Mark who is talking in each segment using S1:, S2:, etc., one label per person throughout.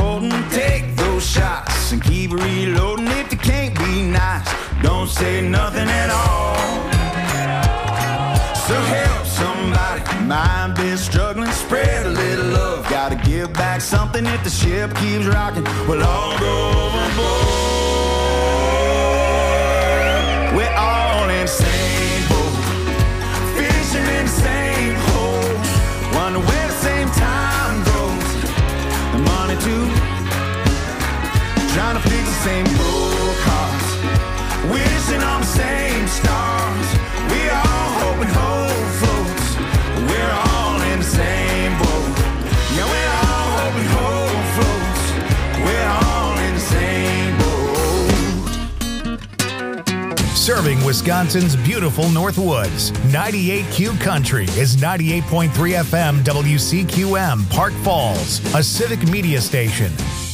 S1: holding. Take those shots and keep reloading. If you can't be nice, don't say nothing at all. So help somebody, mind been struggling. Spread a little love, gotta give back something. If the ship keeps rocking, we'll all go overboard. We're all in the same boat, fishing in the same hole. Wonder where the same time goes. The money too, trying to fix the same broke hearts, wishing on the same stars. We all hoping hope floats. We're all in the same boat. Yeah, we're all hoping hope floats. We're all in the same boat.
S2: Serving Wisconsin's beautiful Northwoods, 98Q Country is 98.3 FM WCQM Park Falls, a civic media station.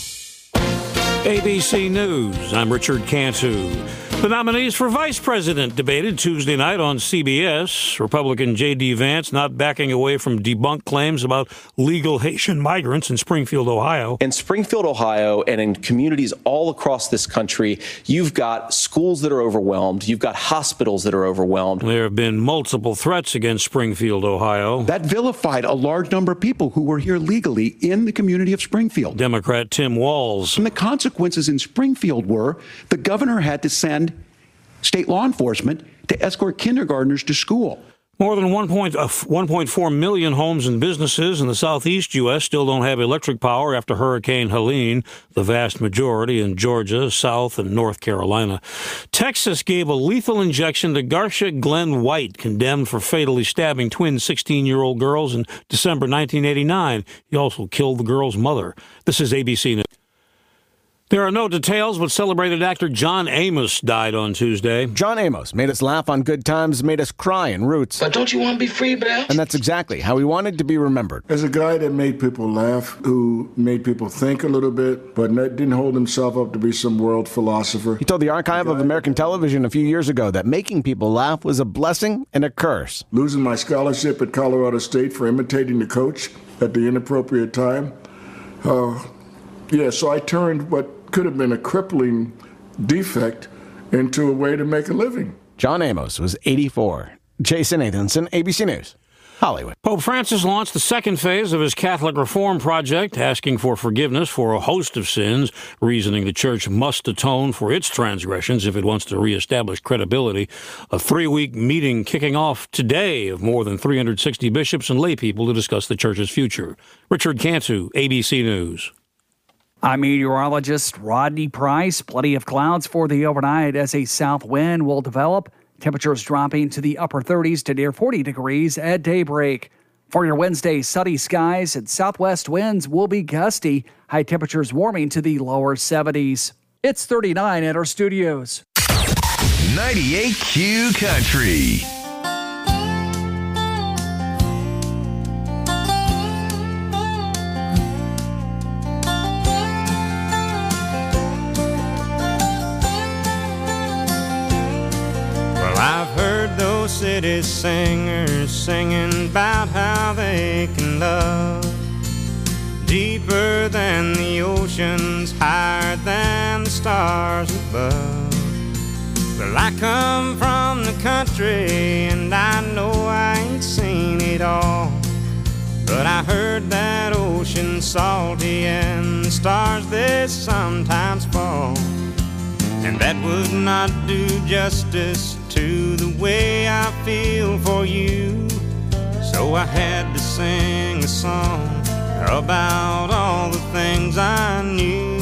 S3: ABC News, I'm Richard Cantu. The nominees for vice president debated Tuesday night on CBS. Republican J.D. Vance not backing away from debunked claims about legal Haitian migrants in Springfield, Ohio.
S4: In Springfield, Ohio, and in communities all across this country, you've got schools that are overwhelmed. You've got hospitals that are overwhelmed.
S3: There have been multiple threats against Springfield, Ohio.
S5: That vilified a large number of people who were here legally in the community of Springfield.
S3: Democrat Tim Walz.
S5: And the consequences in Springfield were the governor had to send state law enforcement to escort kindergartners to school.
S3: More than 1.4 million homes and businesses in the southeast U.S. still don't have electric power after Hurricane Helene, the vast majority in Georgia, South, and North Carolina. Texas gave a lethal injection to Garcia Glenn White, condemned for fatally stabbing twin 16-year-old girls in December 1989. He also killed the girl's mother. This is ABC News. There are no details, but celebrated actor John Amos died on Tuesday.
S6: John Amos made us laugh on Good Times, made us cry in Roots.
S7: But don't you want to be free, Bill?
S6: And that's exactly how he wanted to be remembered.
S8: As a guy that made people laugh, who made people think a little bit, but didn't hold himself up to be some world philosopher.
S6: He told the Archive of American Television a few years ago that making people laugh was a blessing and a curse.
S8: Losing my scholarship at Colorado State for imitating the coach at the inappropriate time. So I turned what could have been a crippling defect into a way to make a living.
S6: John Amos was 84. Jason Nathanson, ABC News, Hollywood.
S3: Pope Francis launched the second phase of his Catholic Reform Project, asking for forgiveness for a host of sins, reasoning the Church must atone for its transgressions if it wants to reestablish credibility. A 3-week meeting kicking off today of more than 360 bishops and lay people to discuss the Church's future. Richard Cantu, ABC News.
S9: I'm meteorologist Rodney Price. Plenty of clouds for the overnight as a south wind will develop. Temperatures dropping to the upper 30s to near 40 degrees at daybreak. For your Wednesday, sunny skies and southwest winds will be gusty. High temperatures warming to the lower 70s. It's 39 at our studios.
S2: 98Q Country.
S10: I've heard those city singers singing about how they can love deeper than the oceans, higher than the stars above. Well, I come from the country and I know I ain't seen it all, but I heard that ocean salty and the stars they sometimes fall. And that would not do justice to the way I feel for you. So I had to sing a song about all the things I knew.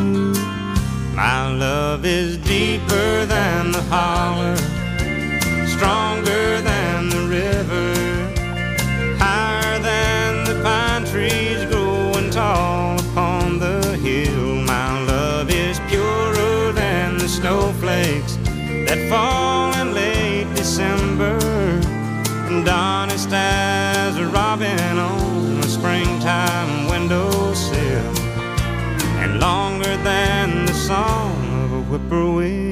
S10: My love is deeper than the holler, stronger than the river, higher than the pine trees growing tall upon the hill. My love is purer than the snowflakes that fall in late December, and honest as a robin on a springtime windowsill, and longer than the song of a whippoorwill.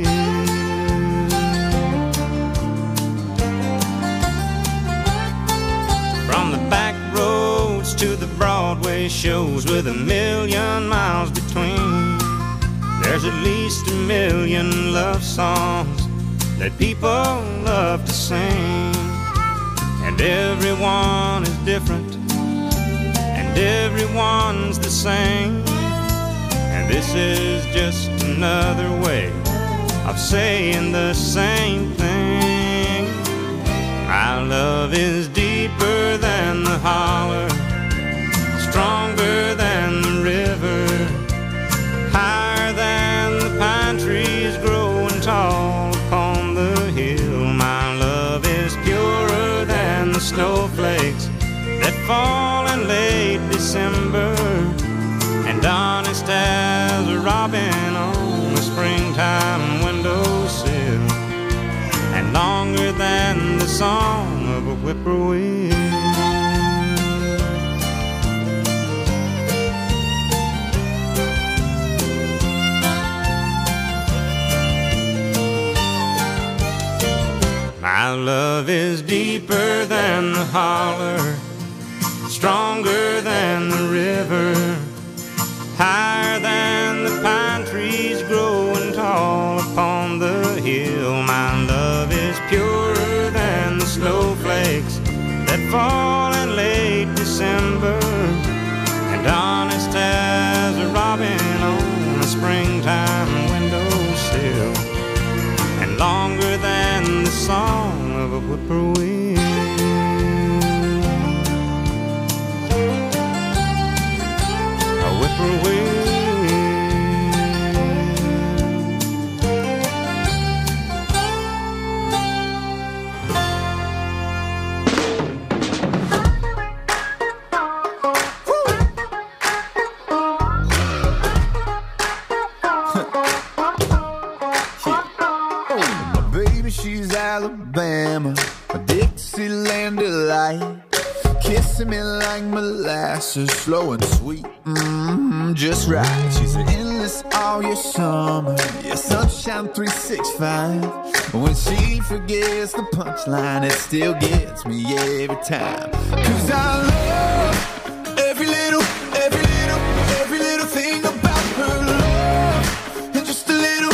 S10: From the back roads to the Broadway TV shows with 1,000,000 miles between. There's at least 1,000,000 love songs that people love to sing. And everyone is different, and everyone's the same. And this is just another way of saying the same thing. My love is deeper than the holler, stronger than the river, higher than the pine trees growing tall upon the hill. My love is purer than the snowflakes that fall in late December, and honest as a robin on the springtime windowsill, and longer than the song of a whippoorwill. My love is deeper than the holler, stronger than the river, higher than the pine trees growing tall upon the hill. My love is purer than the snowflakes that fall in late December, and honest as a robin on a springtime windowsill, and longer than the song of a whippoorwill. A whippoorwill.
S1: She's Alabama, a Dixieland delight, kissing me like molasses, slow and sweet, just right. She's an endless all year summer, yeah, sunshine 365. When she forgets the punchline, it still gets me every time. 'Cause I love every little thing about her love, and just a little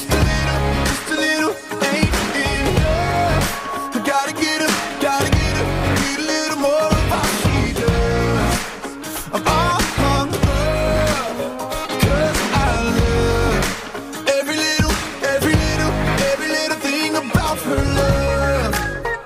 S1: ain't enough. I gotta get a little more of how she does. I'm all hung up, 'cause I love every little thing about her love.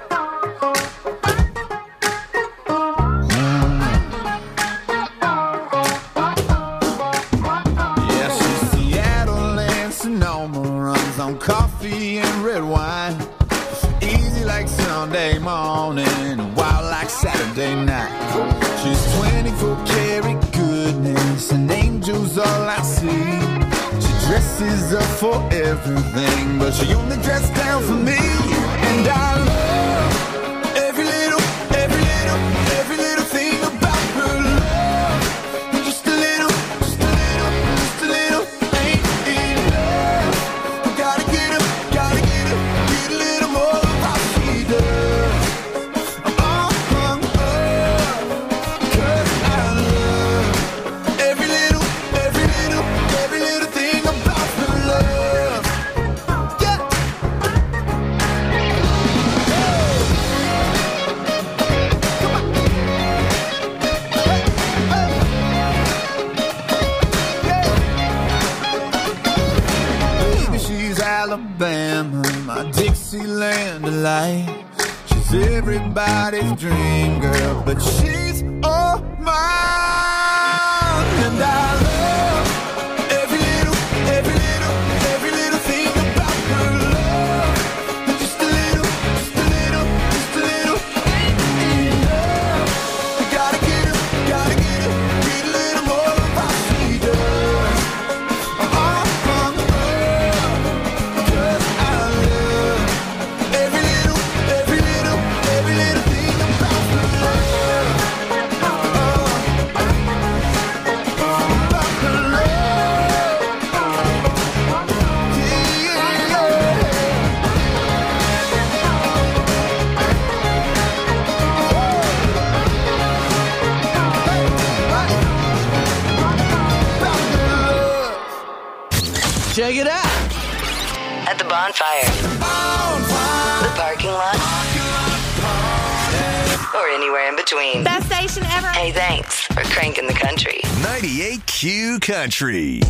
S1: Yeah, she's Seattle and Sonoma, runs on coffee and red wine. Easy like Sunday morning, wild like Saturday night. She's 24 karat goodness, and angels all I see. She dresses up for everything, but she only dresses down for me. And I love every little thing about her love. And just a little ain't enough. I gotta get a little more of how she does. I'm all hung up, 'cause I love every little thing about her love. Yeah. Baby, she's Alabama, my Dixieland delight. She's everybody's dream girl, but she's all mine. And I love every little thing about her love. And just a little ain't enough. I gotta get a little more of how she does. I'm all hung up, 'cause I love every little thing about her love.
S7: check it out.
S11: At the bonfire. The parking lot. Or anywhere in between.
S12: Best station ever.
S11: Hey, thanks for cranking the country.
S13: 98Q Country.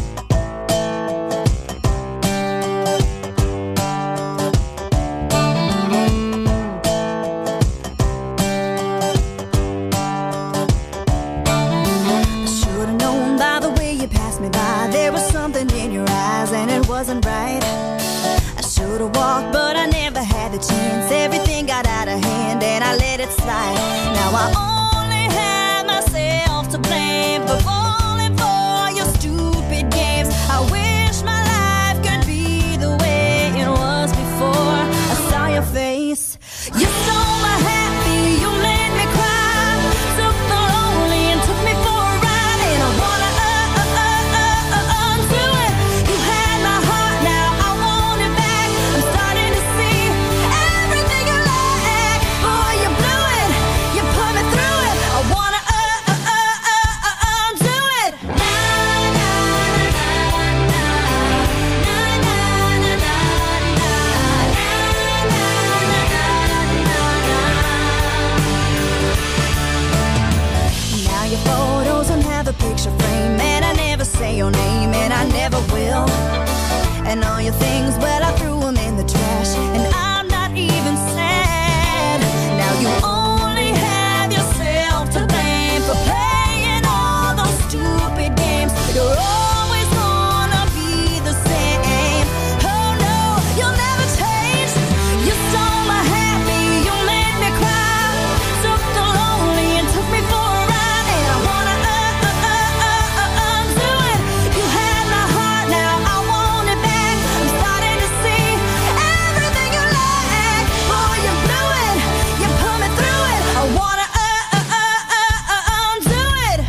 S14: Wasn't right. I should have walked, but I never had the chance. Everything got out of hand and I let it slide. Now I only have myself to blame for falling for your stupid games. I wish my life could be the way it was before I saw your face. You stole my happy, you made me cry. Took the lonely and took me for a ride. And I wanna undo it. You had my heart, now I want it back. I'm starting to see everything you like. Boy, you blew it, you put me through it. I wanna undo it. Now your photos don't have a picture frame, and I never say your name, and I never will. And all your things, well, I threw them in the trash, and I'm not even sad. Now you only have yourself to blame for playing all those stupid games. You're always gonna be the same. Oh no, you'll never change. You stole my happy, you made me cry. Took the lonely and took me for a ride. And I wanna undo it. You had my heart, now I want it back. I'm starting to see everything you like. Boy, you blew it, you put me through it. I wanna undo it.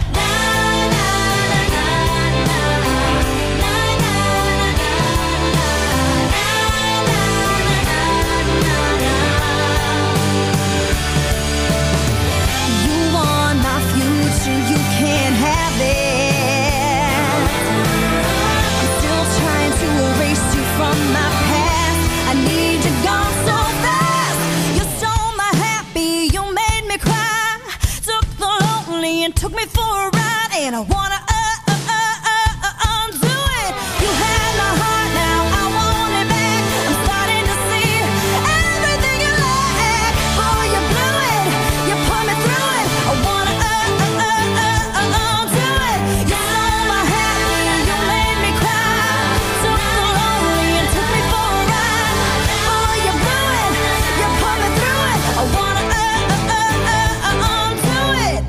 S14: You want my future, you can't have it. I'm still trying to erase you from my past. I need you gone so fast. You stole my happy, you made me cry. Took the lonely and took me for a ride. And I wanna undo it. You had my heart, now I want it back. I'm starting to see everything you like. Boy, you blew it, you put me through it. I wanna undo it. You stole my happy, you made me cry. Took the lonely and took me for a ride. Boy, you blew it, you put me through it. I wanna undo it.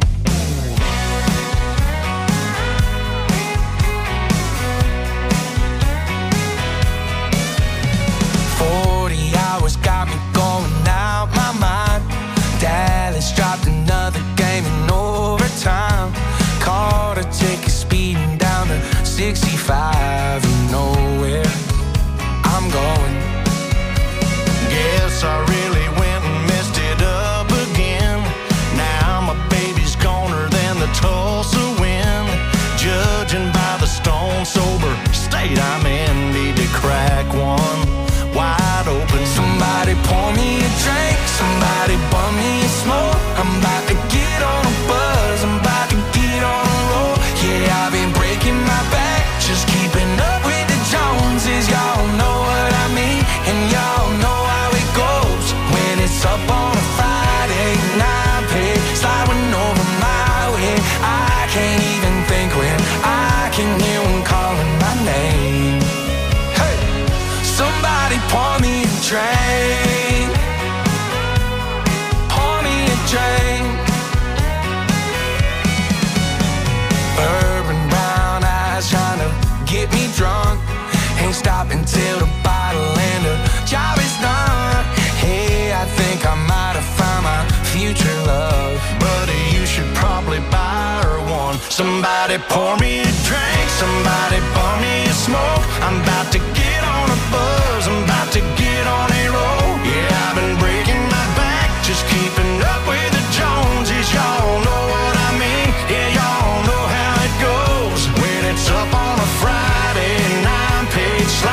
S15: 40 hours got me going out my mind. Dallas dropped another game in overtime. Caught a ticket speeding down to 65. You know where I'm going.
S16: Guess I really went and messed it up again. Now my baby's goner than the Tulsa wind. Judging by the stone sober state I'm in, need to crack one wide open.
S15: Somebody pour me a drink, somebody bum me a smoke. I'm about to get on a buzz, I'm about to get on a roll. Yeah, I've been breaking my back, just keeping up with the Joneses. Y'all know what I mean, and y'all know how it goes. When it's up on a Friday night, pay sliding over my way. I can't even think when I can hear one calling my name. Hey, somebody pour me a drink, pour me a drink. Bourbon brown eyes trying to get me drunk. Ain't stopping till the bottle and the job is done. Hey, I think I might have found my future love.
S16: Buddy, you should probably buy her one. Somebody pour me a drink, somebody pour me a smoke. I'm about to get on a buzz, I'm about to get on a roll. Yeah, I've been breaking my back, just keeping up with the Joneses. Y'all know what I mean, yeah, y'all know how it goes. When it's up on a Friday and I'm paid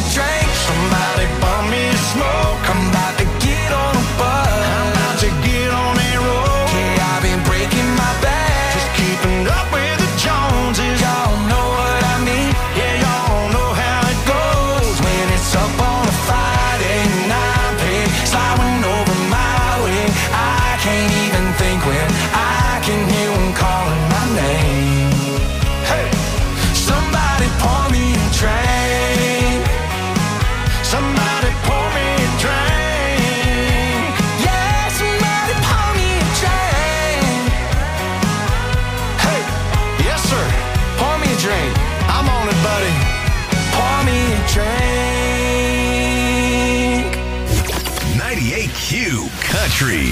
S15: drink, somebody bum me a smoke. I'm about to get on a bus, I'm about to get on a road. Yeah, I've been breaking my back, just keeping up with the Joneses. Y'all know what I mean, yeah, y'all know how it goes. When it's up on a Friday night, babe, sliding over my way, I can't even think when I can hear them calling my name. Hey, somebody pour me a drink, somebody pour me a drink. Yeah, somebody pour me a drink. Hey, yes sir, pour me a drink. I'm on it, buddy. Pour me a drink.
S13: 98Q Country.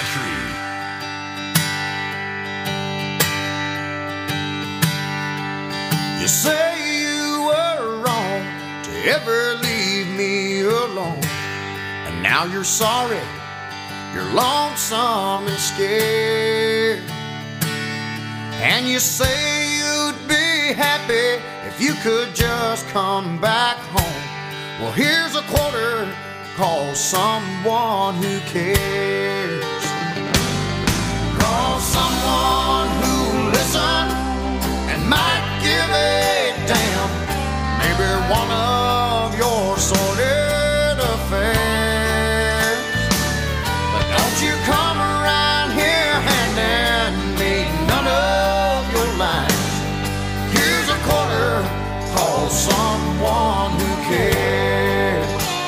S1: You say you were wrong to ever leave me alone, and now you're sorry, you're lonesome and scared. And you say you'd be happy if you could just come back home. Well, here's a quarter, call someone who cares. Call someone who'll listen and might give a damn. Maybe one of your sordid affairs. But don't you come around here handing me none of your lines. Here's a quarter, call someone who cares.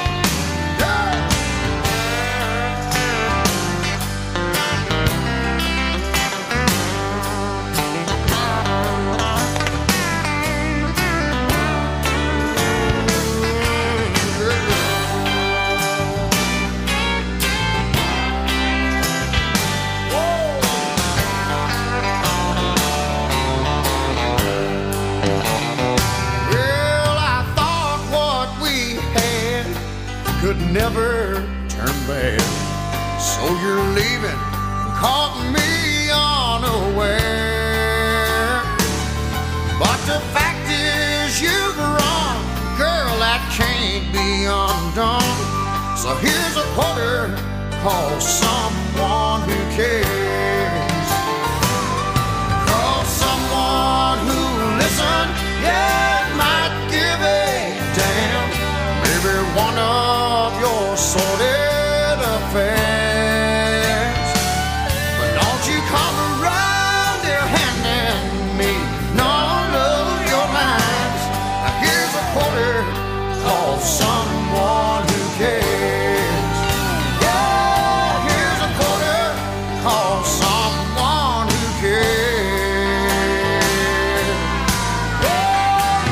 S1: Could never turn bad, so you're leaving, caught me unaware. But the fact is you've run, girl, that can't be undone. So here's a quarter, call someone who cares. Call someone who listen, yeah, might give a damn. Maybe one of your sordid affairs. But don't you come around here handing me none of your lines. Now here's a quarter, call someone who cares. Yeah, here's a quarter, call someone who cares. Yeah,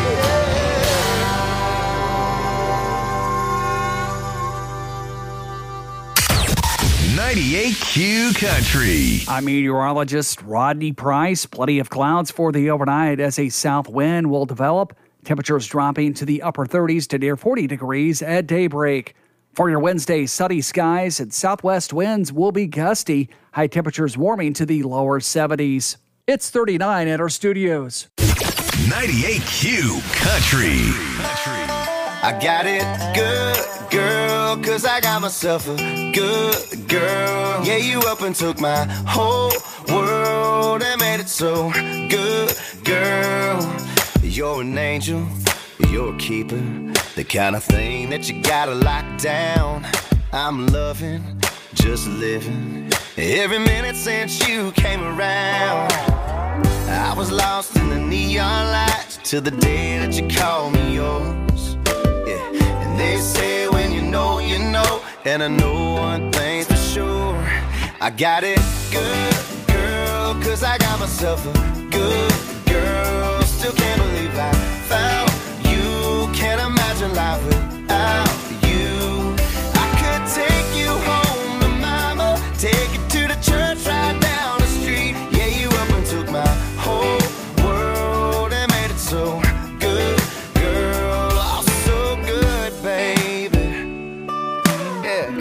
S13: yeah. 98Q Country.
S9: I'm meteorologist Rodney Price. Plenty of clouds for the overnight as a south wind will develop. Temperatures dropping to the upper 30s to near 40 degrees at daybreak. For your Wednesday, sunny skies and southwest winds will be gusty. High temperatures warming to the lower 70s. It's 39 at our studios.
S13: 98Q Country.
S16: I got it good, girl, 'cause I got myself a good girl. Yeah, you up and took my whole world and made it so good, girl. You're an angel, you're a keeper, the kind of thing that you gotta lock down. I'm loving, just living, every minute since you came around. I was lost in the neon lights till the day that you called me yours. Yeah, and they say when you know, and I know one thing's for sure. I got it good, girl, 'cause I got myself a good girl. Still can't believe I found you, can't imagine life without you. I could take you home to mama, take you to the church right down the street. Yeah, you up and took my whole world and made it so good, girl. Oh, so good, baby. Yeah.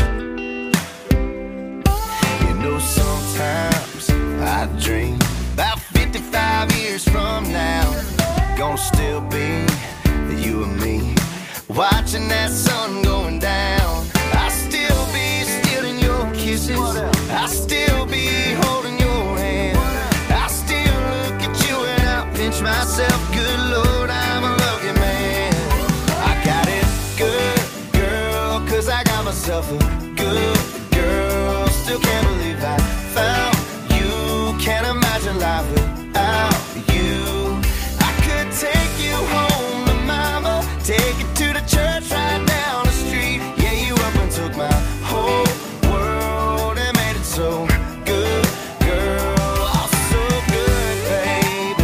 S16: You know, sometimes I dream about 55 years from now, gonna still be you and me, watching watching that sun going down. I still be stealing your kisses. I still be holding your hand. I still look at you and I pinch myself. Good Lord, I'm a lucky man. I got it good, girl, 'cause I got myself a good girl. Still can't believe I found you. Can't imagine life without you. I could take you home to mama, take you to the church right down the street. Yeah, you up and took my whole world and made it so good, girl. Oh, so good, baby.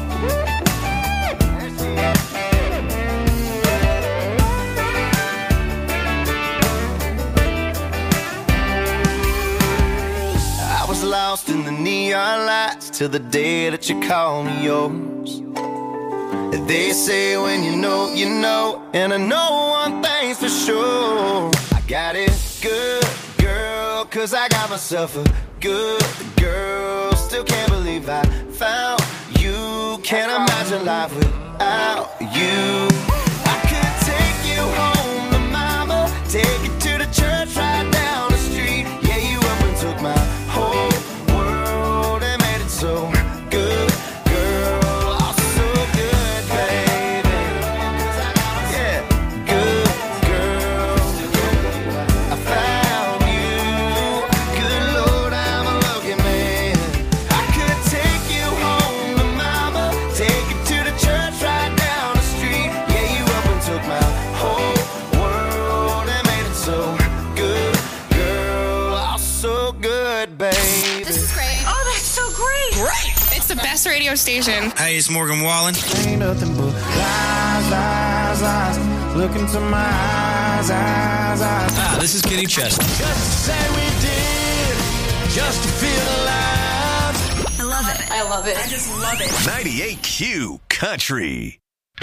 S16: I was lost in the neon lights till the day that you called me yours. They say when you know, you know, and I know one thing's for sure. I got it good, girl, 'cause I got myself a good girl. Still can't believe I found you. Can't imagine life without you. I could take you home to mama, take you to the church right down the street. Yeah, you up and took my whole world and made it so good, girl. Oh, so good, baby. Yeah, good girl. I found you. Good Lord, I'm a lucky man. I could take you home to mama, take you to the church right down the street. Yeah, you up and took my whole world and made it so good, girl. Oh, so good, baby.
S7: This is great. Oh, that's so great. Great. It's the best radio station.
S10: Hey, it's Morgan Wallen.
S16: Ain't nothing but lies, lies, lies. Look into my eyes, eyes, eyes.
S10: Ah, this is Kenny Chesney.
S16: Just to say we did, just to feel alive.
S7: I love it. I love it. I just love it.
S13: 98Q Country.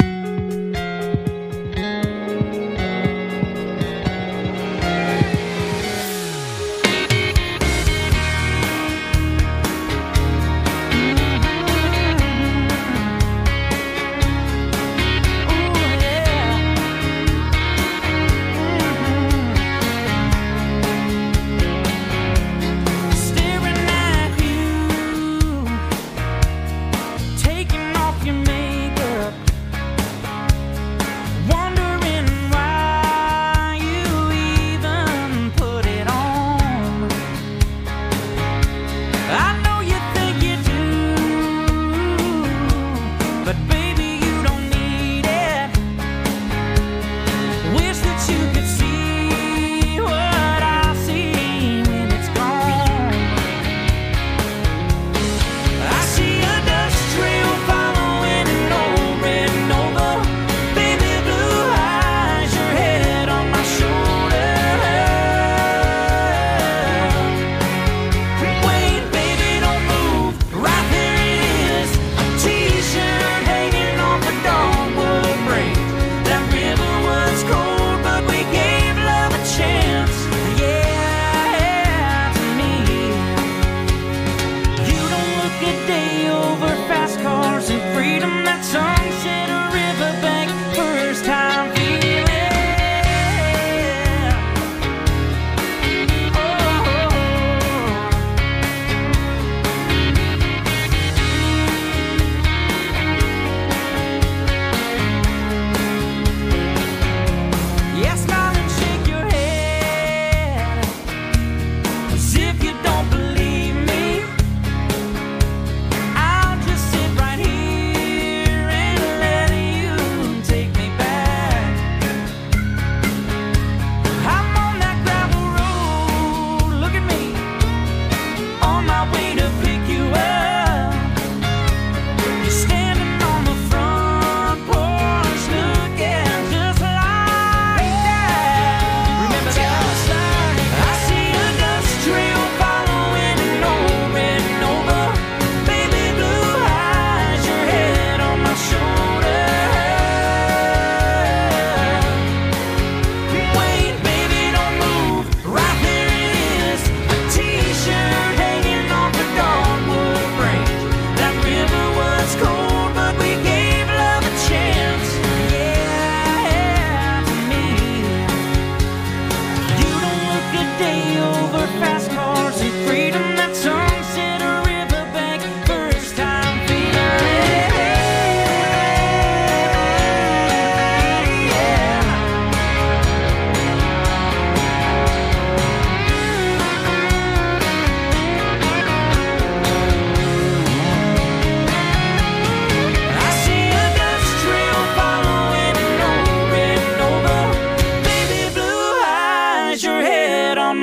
S15: Staring at you, taking off your makeup.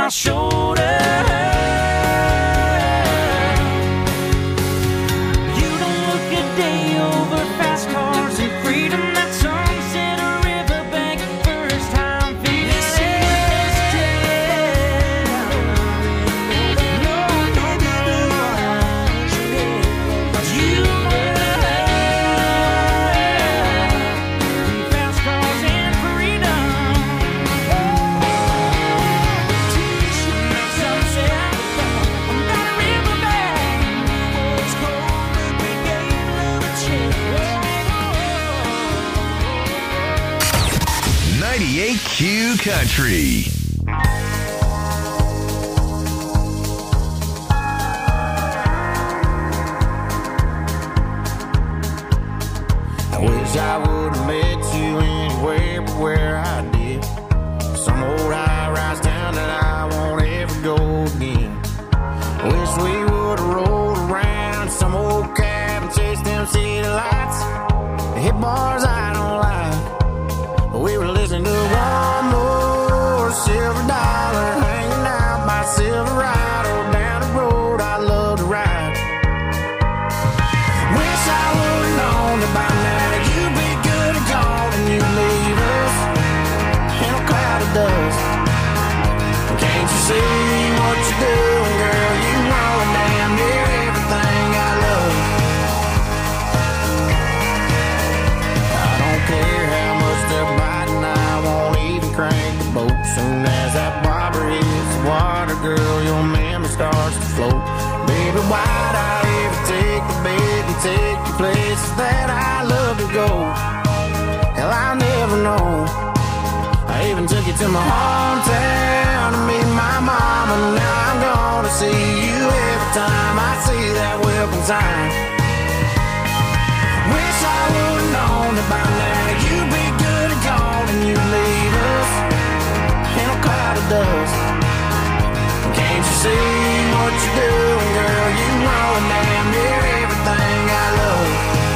S15: my shoulder. You don't look a day over fast cars and freedom. That sunset or riverbank, first time feeling this
S13: Q Country.
S16: I wish I would have met you anywhere but where I did. Some old high-rise town that I won't ever go again. Wish we would have rolled around some old cab and chased them city lights. Hit bars I don't like, but we were listening to one more silver dollar, hanging out by Silverado down the road I love to ride. Wish I would've known that by now you'd be good and gone and you'd leave us in a cloud of dust. Can't you see what you're doing, girl? You know damn near everything I love. I don't care how much they're biting, I won't even crank the boat. Soon as that bobber hits the water, girl, your memory starts to float. Baby, why'd I ever take the bait and take you places that I love to go? Hell, I'll never know. I even took you to my hometown to meet my mom, and now I'm gonna see you every time I see that welcome sign. Wish I would've known that by now you'd be good and gone and you'd leave us in a cloud of dust. Can't you see what you're doing, girl? You know damn near everything I love.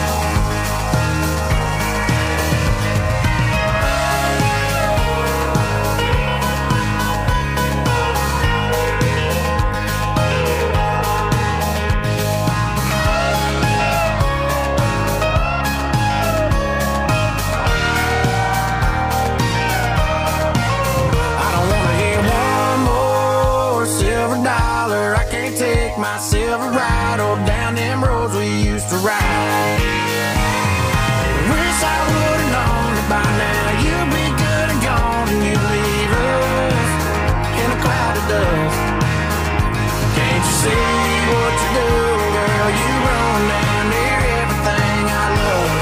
S16: My Silverado down them roads we used to ride. Wish I would've known that by now you'd be good and gone and you'd leave us in a cloud of dust. Can't you see what you're doing, girl? You run down near everything I love.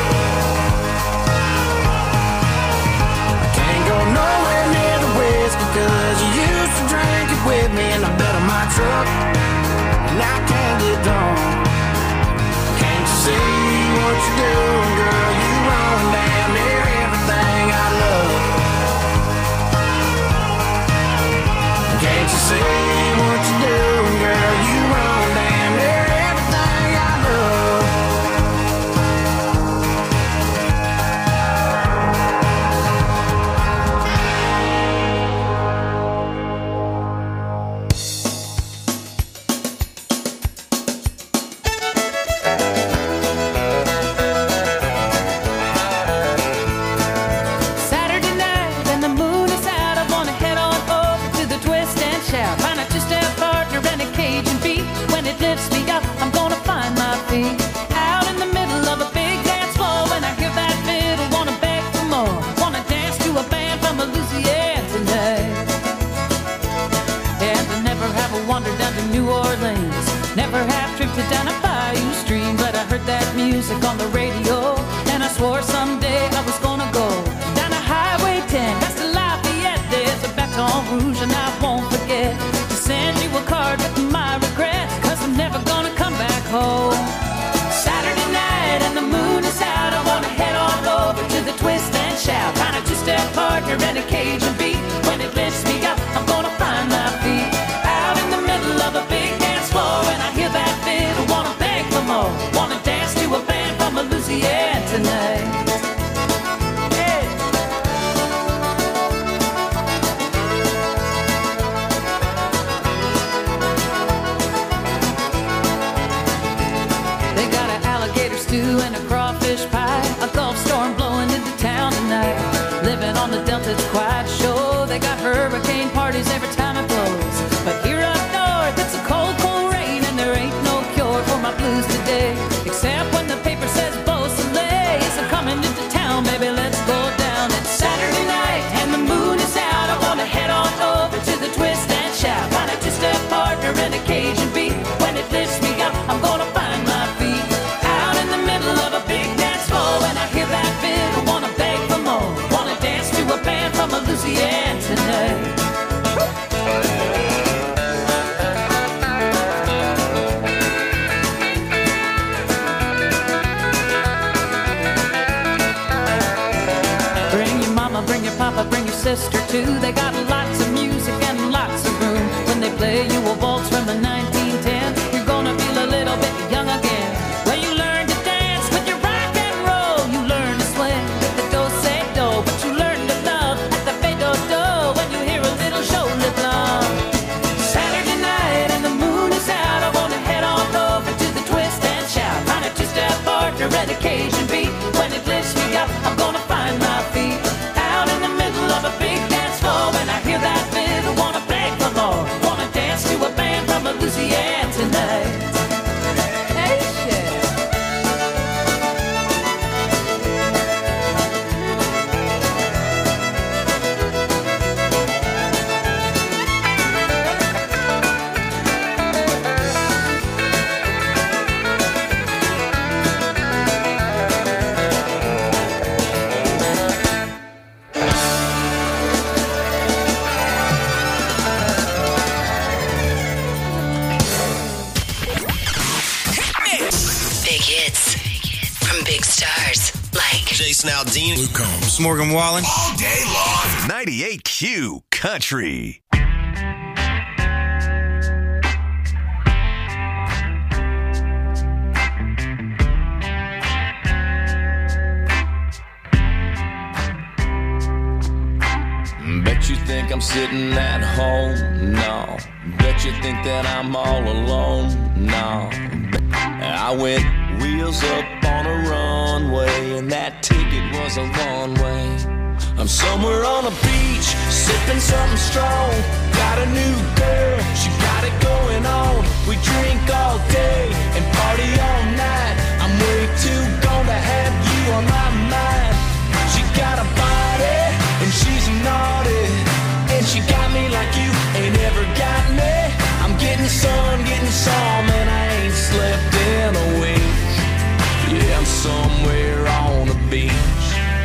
S16: I can't go nowhere near the whiskey 'cause you used to drink it with me in the bed of my truck. And I can't get done. Can't you see what you're doing, girl? You run down near everything I love. Can't you see what you're doing, girl? You run down near everything I love.
S12: Never have tripped it down a bayou stream, but I heard that music on the radio, and I swore someday I was gonna go down a Highway 10, past the Lafayette. There's a Baton Rouge, and I won't forget to send you a card with my regrets, 'cause I'm never gonna come back home. Saturday night and the moon is out, I wanna head on over to the Twist and Shout, find a two-step partner and a Cajun beat. When it lifts me up, I'm gonna find my feet out in the middle of a big dance floor. When I hear that fiddle, wanna beg for more, wanna dance to a band from Louisiana tonight. Hey. Lucy Ann tonight. Bring your mama, bring your papa, bring your sister too. They got lots of music and lots of room. When they play you a waltz from the 1910, you're gonna feel a little bit young again. Well, you learn to dance with your rock and roll. You learn to swing with the do-say-do. But you learn to love at the fe-do-do when you hear a little show live long. Saturday night and the moon is out. I wanna head on over to the twist and shout. Find a two-step partner and occasion beat. When it lifts me up, I'm gonna find my feet. Out in the middle of a big dance floor. When I hear that fiddle, wanna beg for more. Wanna dance to a band from a Louisiana tonight. Hey, shit.
S11: Big hits from big stars like
S13: Jason Aldean,
S17: Luke Combs, Morgan Wallen.
S13: all day long. 98Q Country.
S16: Bet you think I'm sitting at home? No. Bet you think that I'm all alone? No. I went wheels up on a runway, and that ticket was a one-way. I'm somewhere on a beach, sipping something strong. Got a new girl, she got it going on. We drink all day and party all night. I'm way too gone to have you on my mind. She got a body and she's naughty, and she got me like you ain't ever got me. I'm getting sun, getting some, and I ain't slept in a week. Yeah, I'm somewhere on the beach.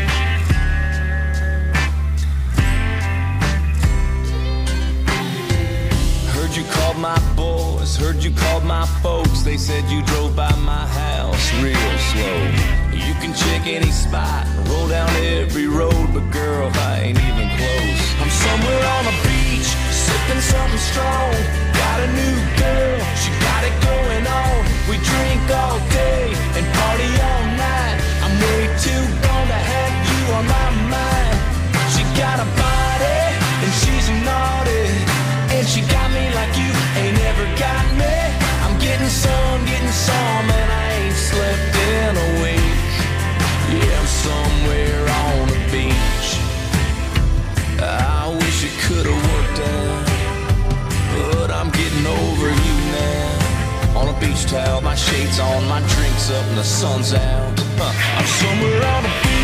S16: Heard you called my boys, heard you called my folks. They said you drove by my house real slow. You can check any spot, roll down every road, but girl, I ain't even close. I'm somewhere on a beach, sipping something strong. Got a new girl, she got it going on. We drink all day and party all night. I'm way too gone to have you on my mind. She got a body and she's naughty, and she got me like you ain't ever got me. I'm getting some, and I ain't slept in a week. Yeah, I'm somewhere on the beach. I wish it could've worked out, but I'm getting over you now. On a beach towel, my shades on, my drinks up, and the sun's out. I'm somewhere on the beach.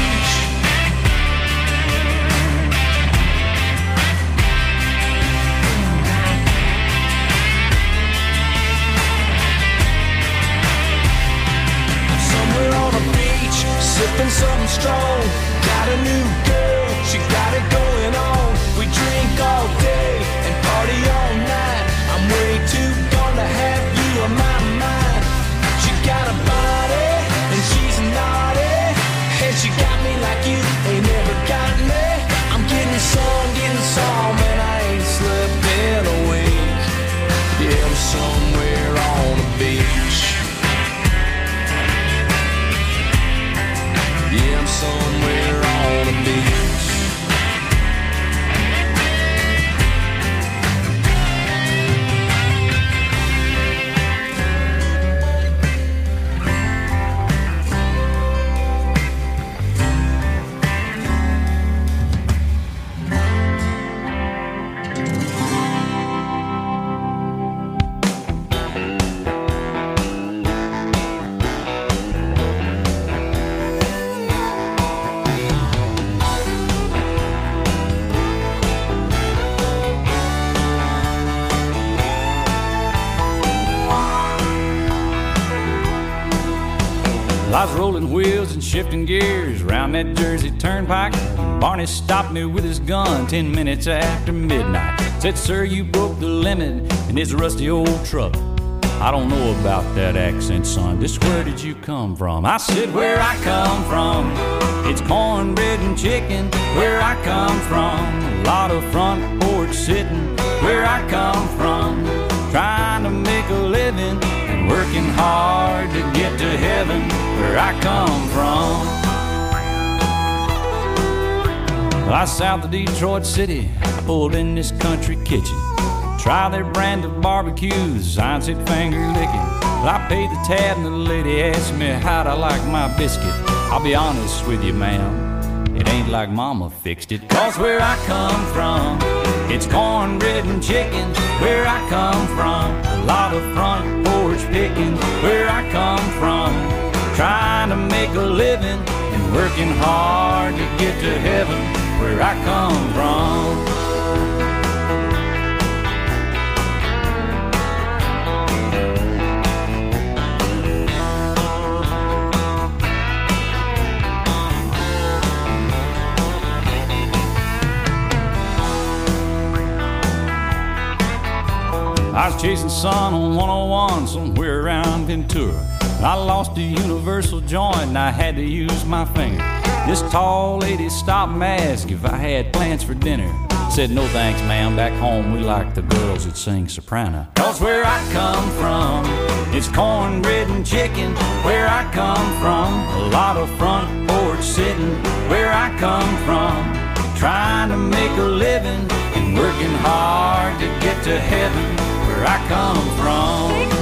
S16: Somewhere on a beach, sipping something strong. Got a new girl, she got it going on. We drink all day and party all night. I'm way too gone to have you on my mind. She got a body and she's naughty, and she got me like you ain't never got me. I'm getting some, and I ain't slept in a week. Yeah, I'm somewhere on the beach. Yeah, I'm somewhere on the beach.
S17: I was rolling wheels and shifting gears round that Jersey turnpike. Barney stopped me with his gun 10 minutes after midnight. Said, sir, you broke the limit in this rusty old truck. I don't know about that accent, son. Just where did you come from? I said, where I come from, it's cornbread and chicken. Where I come from, a lot of front porch sitting. Where I come from, trying to make a living and working hard to get to heaven. Where I come from. I south of Detroit City, I pulled in this country kitchen. Try their brand of barbecues, sign said finger licking. Well, I paid the tab and the lady asked me how'd I like my biscuit. I'll be honest with you, ma'am, it ain't like mama fixed it. Cause where I come from, it's cornbread and chicken. Where I come from, a lot of front porch picking. Where I come from, trying to make a living and working hard to get to heaven. Where I come from. I was chasing sun on 101 somewhere around Ventura. I lost a universal joint and I had to use my finger. This tall lady stopped and asked if I had plans for dinner. Said, no thanks, ma'am, back home we like the girls that sing soprano. Cause where I come from, it's cornbread and chicken. Where I come from, a lot of front porch sitting. Where I come from, trying to make a living and working hard to get to heaven. Where I come from.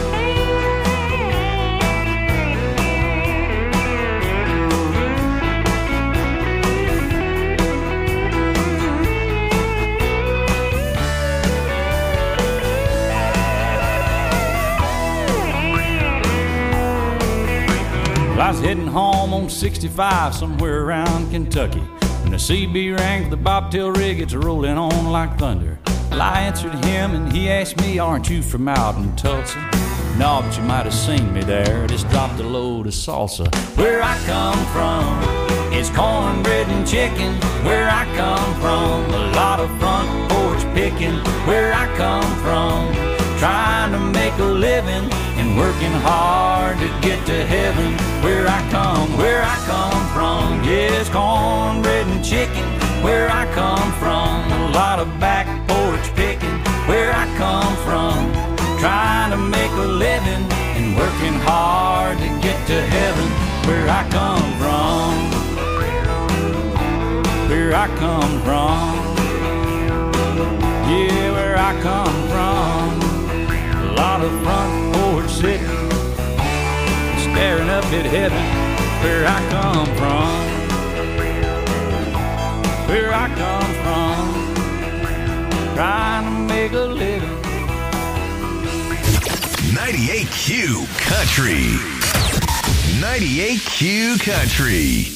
S17: I was heading home on 65 somewhere around Kentucky when the CB rang for the bobtail rig. It's rolling on like thunder. Well, I answered him and he asked me, aren't you from out in Tulsa? No, but you might have seen me there. Just dropped a load of salsa. Where I come from, it's cornbread and chicken. Where I come from, a lot of front porch picking. Where I come from, trying to make a living and working hard to get to heaven. Where I come from, yes, cornbread and chicken. Where I come from, a lot of back porch picking. Where I come from, trying to make a living and working hard to get to heaven. Where I come from, where I come from, yeah, where I come from. A lot of front porch sitting, staring up at heaven. Where I come from, where I come from, trying to make a living.
S13: 98Q Country. 98Q Country.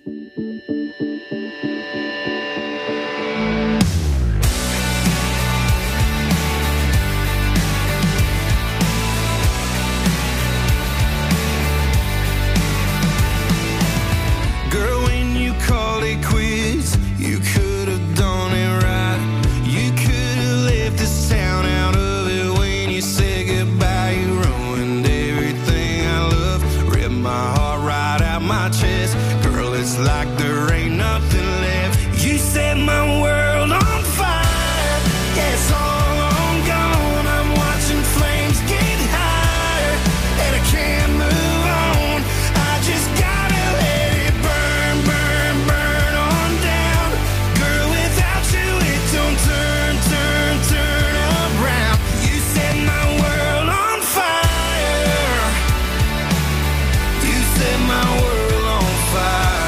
S15: Like there ain't nothing left. You set my world on fire. Yeah, it's all on gone. I'm watching flames get higher, and I can't move on. I just gotta let it burn, burn, burn on down. Girl, without you it don't turn, turn, turn around. You set my world on fire. You set my world on fire.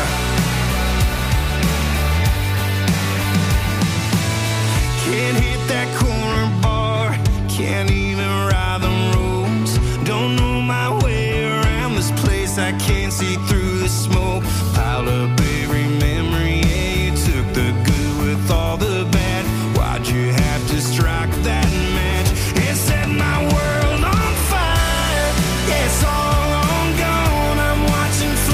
S15: Can't hit that corner bar, can't even ride the roads. Don't know my way around this place, I can't see through the smoke. Piled up every memory, yeah, you took the good with all the bad. Why'd you have to strike that match and set my world on fire? Yeah, it's all on gone, I'm watching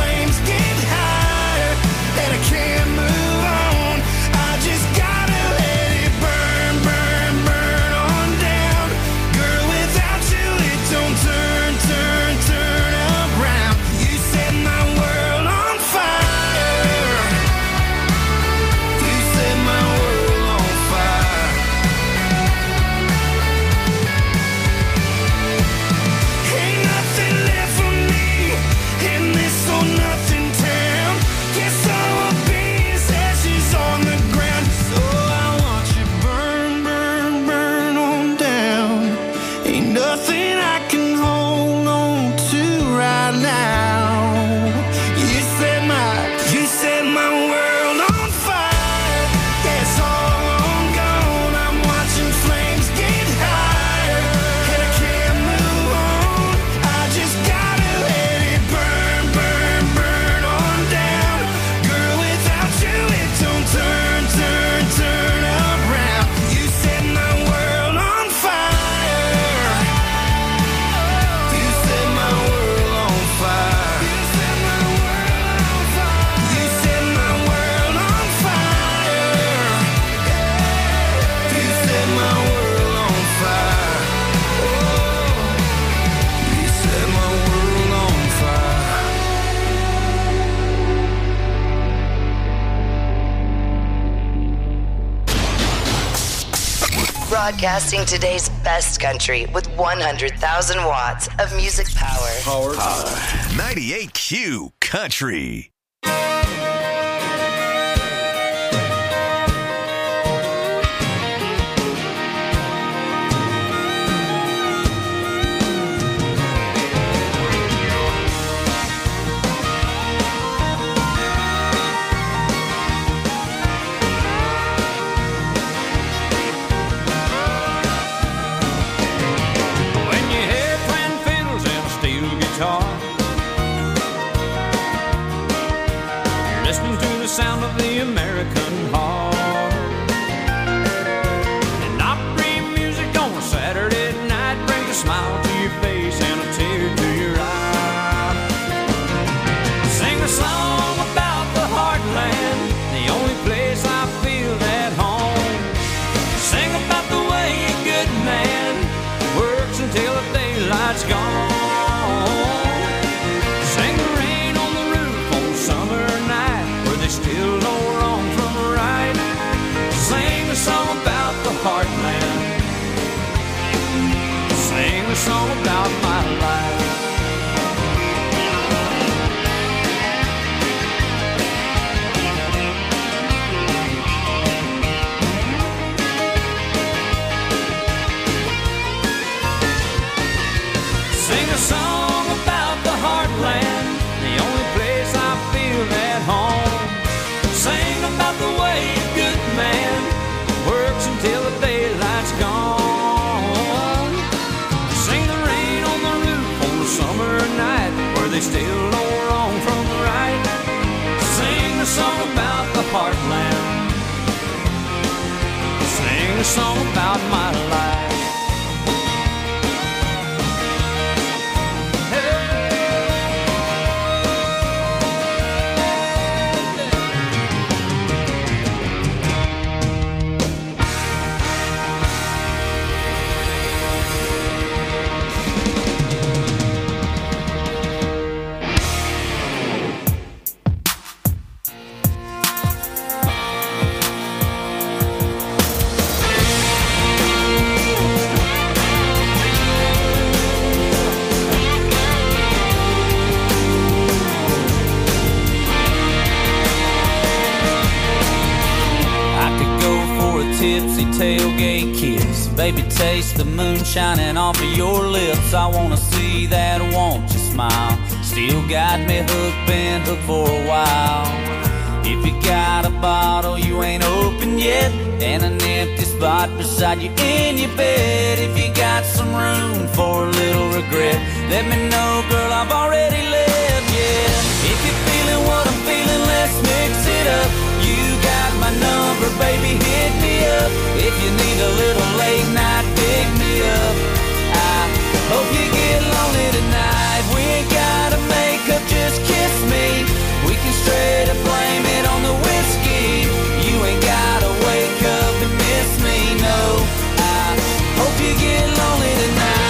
S11: Broadcasting today's best country with 100,000 watts of music power.
S13: Power. 98Q Country.
S10: Sound of the American heart. And Opry music on a Saturday night brings a smile to your face and a tear to your eye. Sing a song about the heartland, the only place I feel at home. Sing about the way a good man works until the daylight's gone. Still know wrong from right. Sing a song about the heartland. Sing a song about my life. Sing a song about the heartland, the only place I feel at home. Sing about the way a good man works until the daylight's gone. Sing the rain on the roof on the summer night where they still know wrong from right. Sing a song about the heartland. Sing a song about my life. Tipsy tailgate kiss, baby, taste the moon shining off of your lips. I wanna see that, won't you smile? Still got me hooked, been hooked for a while. If you got a bottle you ain't opened yet, and an empty spot beside you in your bed, if you got some room for a little regret, let me know, girl, I've already left, yeah. If you're feeling what I'm feeling, let's mix it up. You got my number, baby, hit me up. If you need a little late night, pick me up. I hope you get lonely tonight. We ain't gotta make up, just kiss me. We can straight up blame it on the whiskey. You ain't gotta wake up and miss me, no. I hope you get lonely tonight.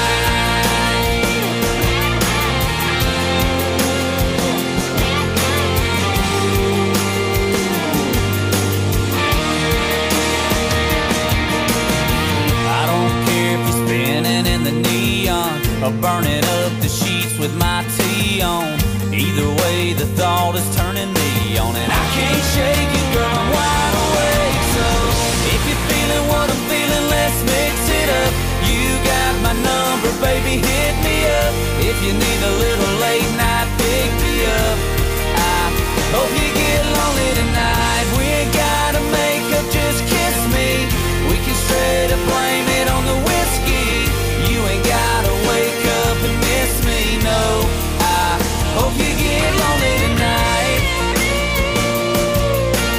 S10: Or burning up the sheets with my tea on. Either way, the thought is turning me on, and I can't shake it, girl, I'm wide awake. So if you're feeling what I'm feeling, let's mix it up. You got my number, baby, hit me up. If you need a little late night, pick me up. I hope you get lonely tonight. We ain't gotta make up, just kiss me. We can straight up blame it on the whiskey. You ain't gotta wake up and miss me, no. I hope you get lonely tonight.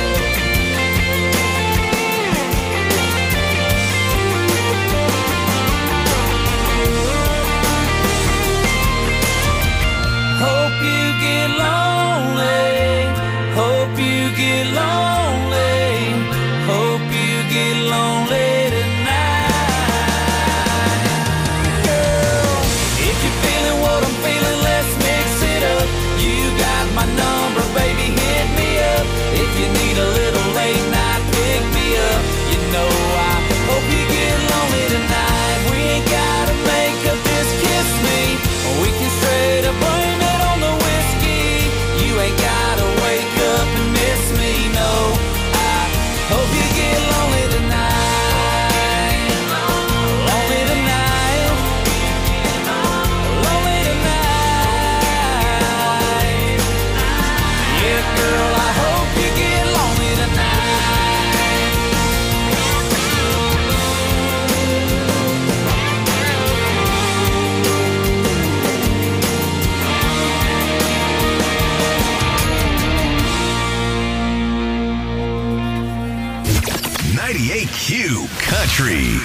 S13: 98Q Country.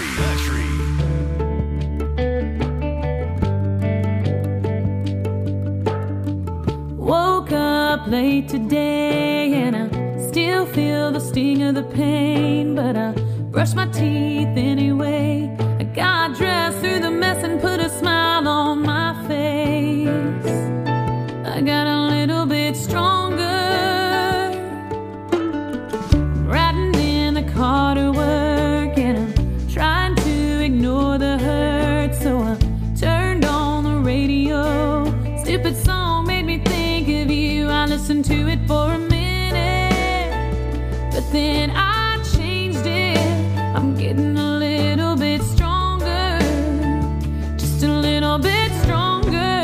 S12: Woke up late today and I still feel the sting of the pain, but I brushed my teeth anyway. I got dressed through the mess and put a smile on my face. I got a little bit stronger, riding in the car to work, and I'm trying to ignore the hurt, so I turned on the radio. Stupid song made me think of you. I listened to it for a minute, but then I changed it. I'm getting a little bit stronger, just a little bit stronger.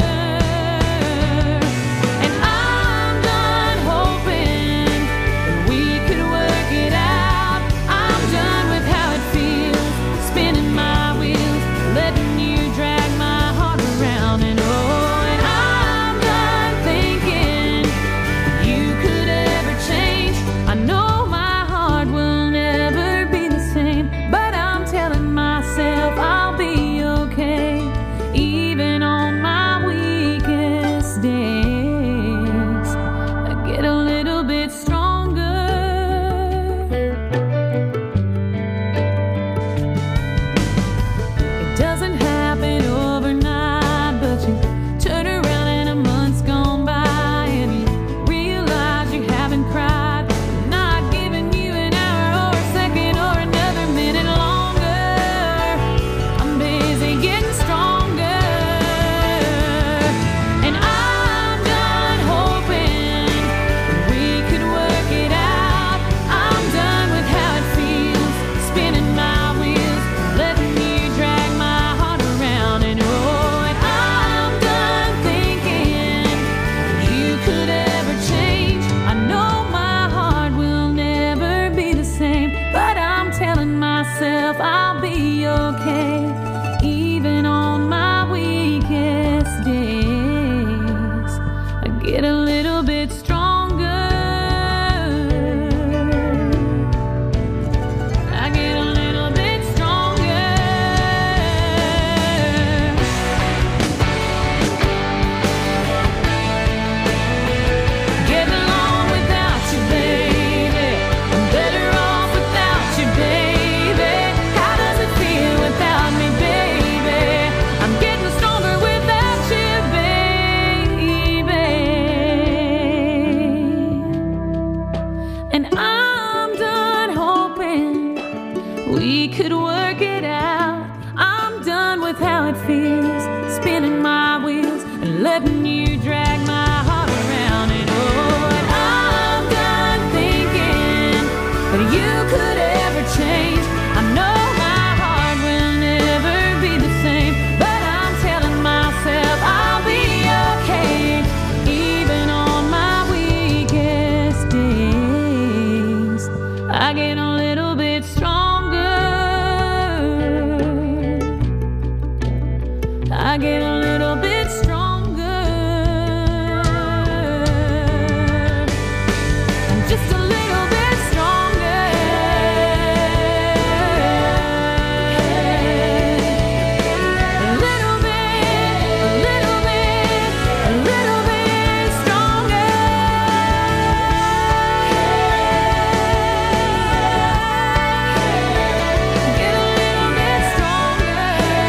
S12: And I'm done hoping that we could work it out. I'm done with how it feels, spinning my wheels, letting you drag my heart around. And oh, and I'm done thinking you could ever change. I know my heart will never be the same, but I'm telling myself I'll be okay, even on my weakest days. I get a little bit stronger. It doesn't happen overnight, but you turn around and a month's gone by and you realize you haven't cried. I'm not giving you an hour or a second or another minute longer. I'm busy getting stronger. And I'm done hoping that we could work it out. I'm done with how it feels, spinning my wheels, letting you drag my heart around. And oh, and I'm done thinking you could ever change. I know my heart will never be the same, but I'm telling myself I'll be okay, even on my weakest days. I get a little bit stronger. I get a little bit stronger. Getting along without you, baby. I'm better off without you, baby. How does it feel without me, baby? I'm getting stronger without you, baby. And I'm done hoping we could work it out. I'm done with how it feels, spinning my wheels and letting you drag my heart around. And oh, and I'm done thinking that you could ever change. I know my heart will never be the same, but I'm telling myself I'll be okay, even on my weakest days. I get a little bit stronger. I get a little bit stronger. Just a little bit stronger. A little bit, a little bit, a little bit stronger. Get a little bit stronger.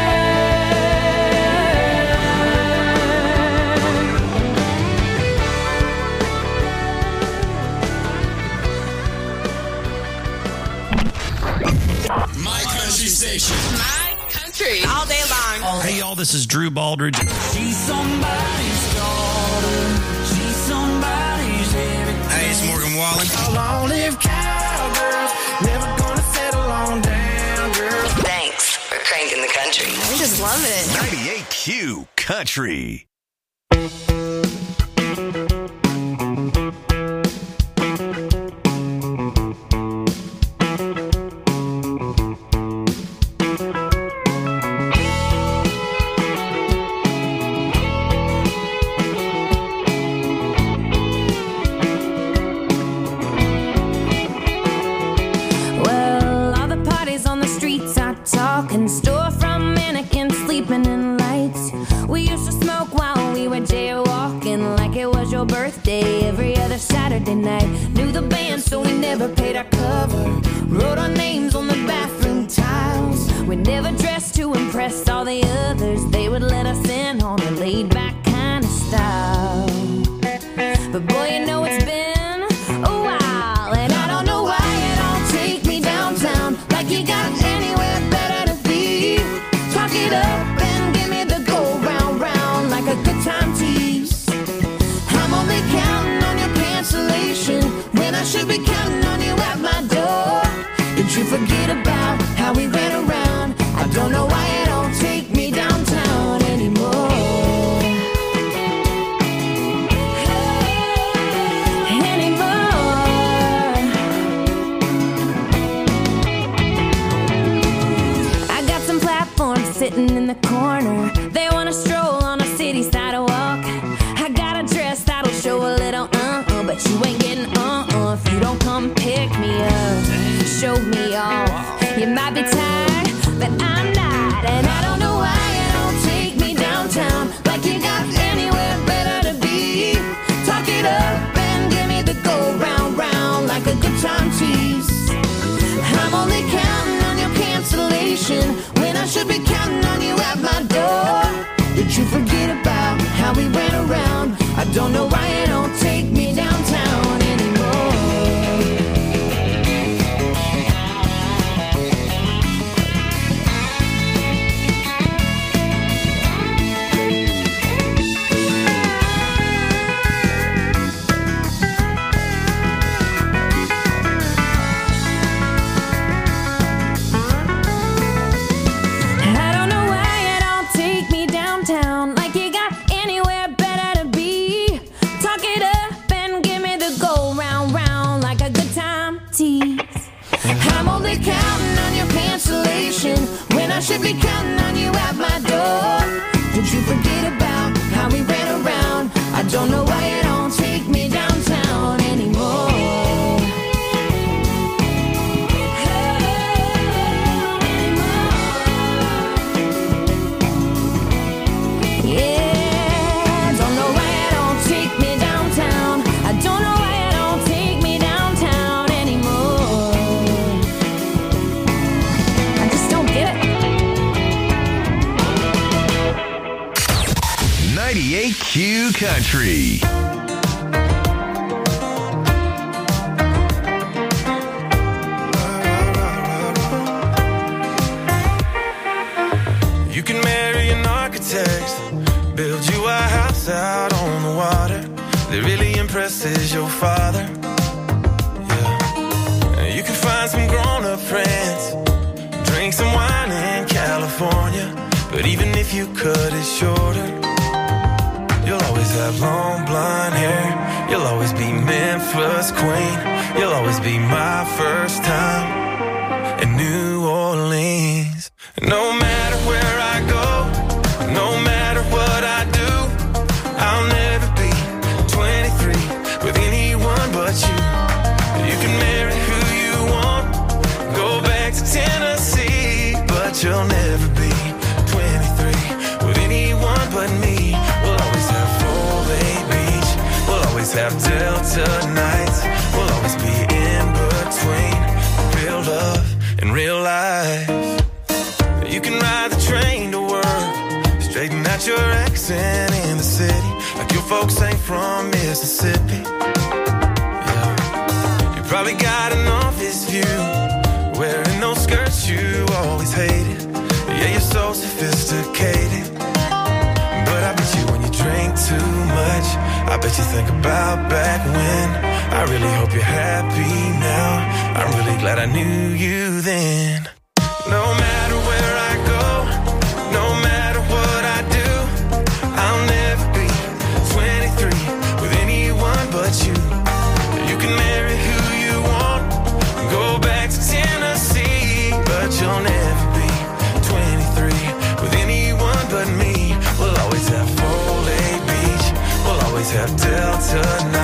S18: My country station.
S7: My country. All day long.
S18: Hey, y'all, this is Drew Baldridge.
S15: She's somebody's daughter. She's somebody's everything.
S18: Hey, it's Morgan Wallen.
S15: A long-lived cowgirl. Never gonna settle on down, girl.
S11: Thanks for cranking the country.
S7: I just love it.
S13: 98Q Country.
S14: Well, all the parties on the birthday every other Saturday night. Knew the band, so we never paid our cover. Wrote our names on the bathroom tiles. We never dressed to impress all the others. They would let us in on a laid-back kind of style. But boy, you know it's been a while, and I don't know why you don't take me downtown like you got anywhere better to be. Talk it up and give me the go round, round like a good time tease. I'm only counting on your cancellation when I should be counting on you at my door. Did you forget about how we ran around? I don't know why you don't take me downtown anymore. Sitting in the corner, they wanna stroll on a city sidewalk. I got a dress that'll show a little but you ain't getting if you don't come pick me up, show me off. You might be tired, but I'm not, and I don't know why you don't take me downtown like you got anywhere better to be. Talk it up and give me the go round, round like a good time tease. I'm only counting on your cancellation when I should be counting on you at my door. Did you forget about how we ran around? I don't know why you don't take me downtown anymore. Counting on your cancellation when I should be counting on you at my door. Did you forget about how we ran around? I don't know why you don't take me downtown anymore. Yeah, don't know why you don't take me downtown. I don't know why you don't take me downtown anymore.
S13: 98Q Country.
S15: You can marry an architect, build you a house out on the water that really impresses your father. Yeah. You can find some grown-up friends, drink some wine in California, but even if you cut it shorter, you'll always have long blonde hair. You'll always be Memphis queen. You'll always be my first time in New Orleans. No matter where I go, no matter what I do, I'll never be 23 with anyone but you. You can marry who you want, go back to Tennessee, but you'll never be 23 with anyone but me. We'll always have Foley Beach, we'll always have Delta nights, we'll always be in between real love and real life. You can ride the train to work, straighten out your accent in the city, like your folks ain't from Mississippi. Yeah. You probably got an office view, wearing those skirts you always hated. Yeah, you're so sophisticated, but I bet you when you drink too much, I bet you think about back when. I really hope you're happy now. I'm really glad I knew you then. No matter where I go, no matter what I do, I'll never be 23 with anyone but you. You can marry who you want, go back to Tennessee, but you'll never be 23 with anyone but me. We'll always have Foley Beach, we'll always have Delta nights,